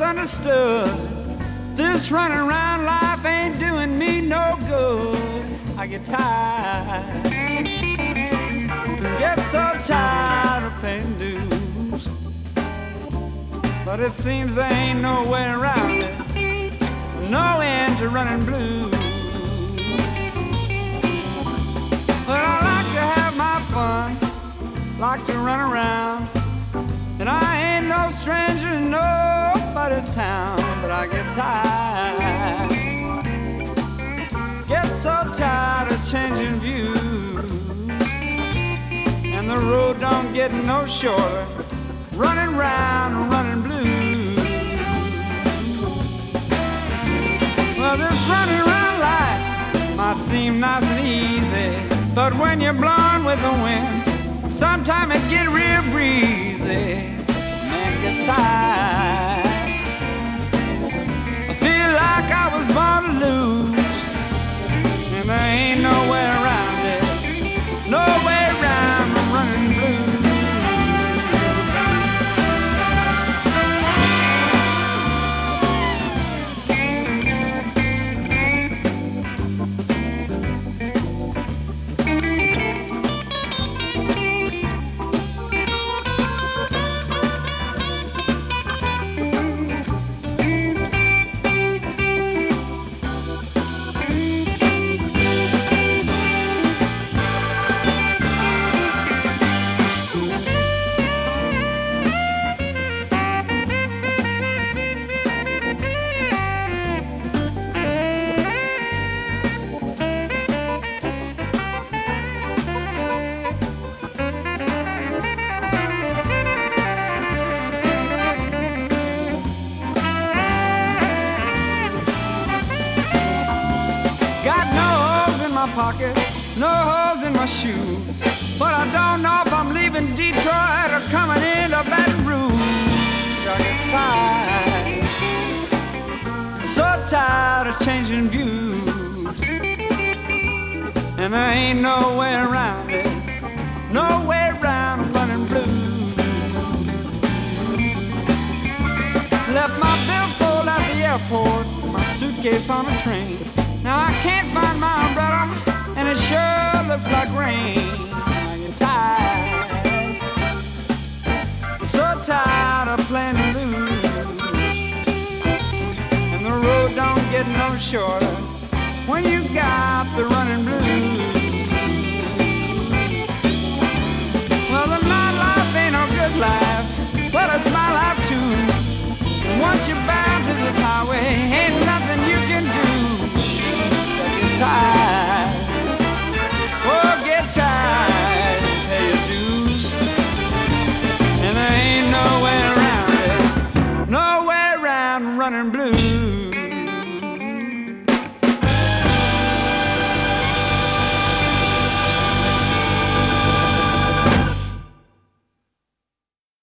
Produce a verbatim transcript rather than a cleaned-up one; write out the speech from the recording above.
just understood this running around life ain't doing me no good. I get tired, get so tired of paying dues, but it seems there ain't no way around it, no end to running blues. But I like to have my fun, like to run around, and I ain't no stranger to nobody's town. But I get tired, get so tired of changing views, and the road don't get no shorter, running round and running blues. Well, this running around life might seem nice and easy, but when you're blowing with the wind, sometimes it get real breezy. Man gets tired. I feel like I was born to lose, and there ain't no way around it, no way around the running blues. Pocket, no holes in my shoes, but I don't know if I'm leaving Detroit or coming into Baton Rouge. I get tired, so tired of changing views, and there ain't no way around it, no way around running blues. Left my billfold at the airport, my suitcase on a train. Now I can't find my umbrella, and it sure looks like rain. I get tired, so tired of playing the lose, and the road don't get no shorter when you got the running blues. Well, the nightlife ain't no good life, but it's my life too. And once you're bound to this highway, ain't nothing you can do. Get tired, oh get tired, pay your dues, and there ain't no way around it, no way around running blues.